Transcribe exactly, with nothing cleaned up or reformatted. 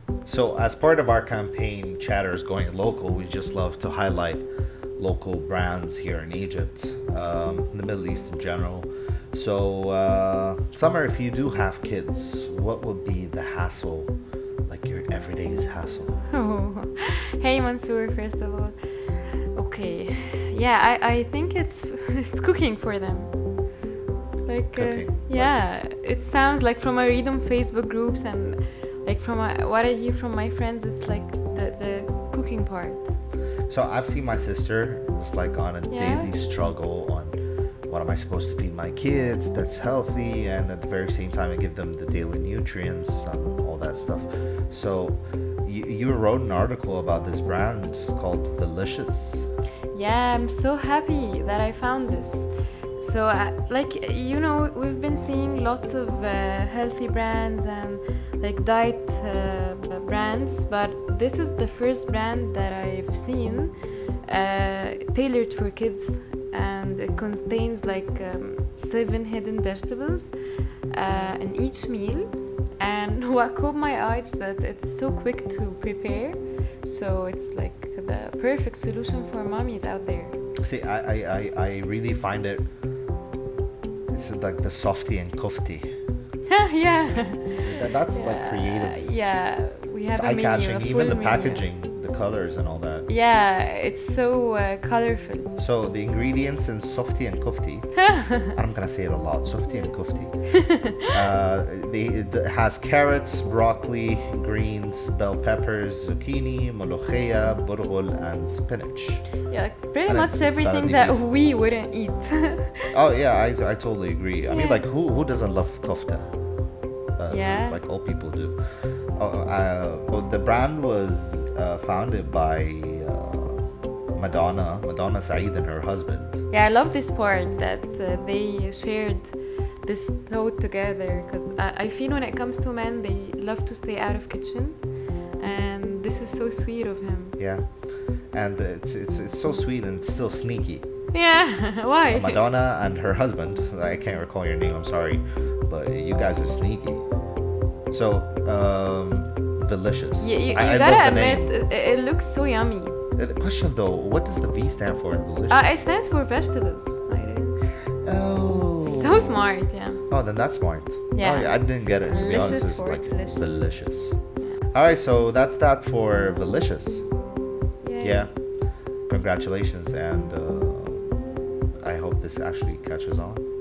So, as part of our campaign, Chatters Going Local, we just love to highlight local brands here in Egypt, um, in the Middle East in general. So, uh, Summer, if you do have kids, what would be the hassle, like your everyday's hassle? Oh, hey Mansoor, first of all. Okay, yeah, I, I think it's it's cooking for them. Like, uh, Cooking. yeah, it sounds like from I read on Facebook groups and like from uh, what I hear from my friends, it's like the the cooking part. So I've seen my sister is like on a Yeah. daily struggle on what am I supposed to feed my kids that's healthy, and at the very same time I give them the daily nutrients and all that stuff. So you, you wrote an article about this brand called Delicious. Yeah, I'm so happy that I found this. So, uh, like, you know, we've been seeing lots of uh, healthy brands and like diet uh, brands, but this is the first brand that I've seen uh, tailored for kids, and it contains like um, seven hidden vegetables uh, in each meal. And what caught my eye is that it's so quick to prepare, so it's like the perfect solution for mommies out there. See, I, I, I, I really find it, it's like the softy and kofti. Yeah. That, that's like creative. Yeah, we have It's a menu, a eye-catching, full even the menu. packaging, the colors and all that. Yeah, it's so uh, colorful. So the ingredients in softy and kofti, I'm gonna say it a lot, softy and kofti. uh, they, it has carrots, broccoli, greens, bell peppers, zucchini, molokhia, burghul, and spinach. Yeah, like pretty And much it's- it's everything baladi that beef. we wouldn't eat. Oh yeah, I, I totally agree. I mean, Yeah. like who who doesn't love kofta? Uh, Yeah. Like all people do. Oh, uh, well, the brand was uh, founded by uh, Madonna, Madonna Saeed and her husband. Yeah, I love this part that uh, they shared this thought together, because I, I feel when it comes to men, they love to stay out of kitchen, and this is so sweet of him. Yeah, and it's it's, it's so sweet and still sneaky. Yeah, why? Uh, Madonna and her husband. I can't recall your name. I'm sorry, but you guys are sneaky. So, um, delicious. You, you, you I, I gotta love the admit, name. it, it looks so yummy. Uh, The question though, what does the V stand for in delicious? Uh, it stands for vegetables. I didn't. oh. So smart, yeah. Oh, then that's smart. Yeah. Oh, yeah, I didn't get it to be honest. Delicious It's for like delicious. delicious. All right, so that's that for delicious. Yay. Yeah. Congratulations, and uh, I hope this actually catches on.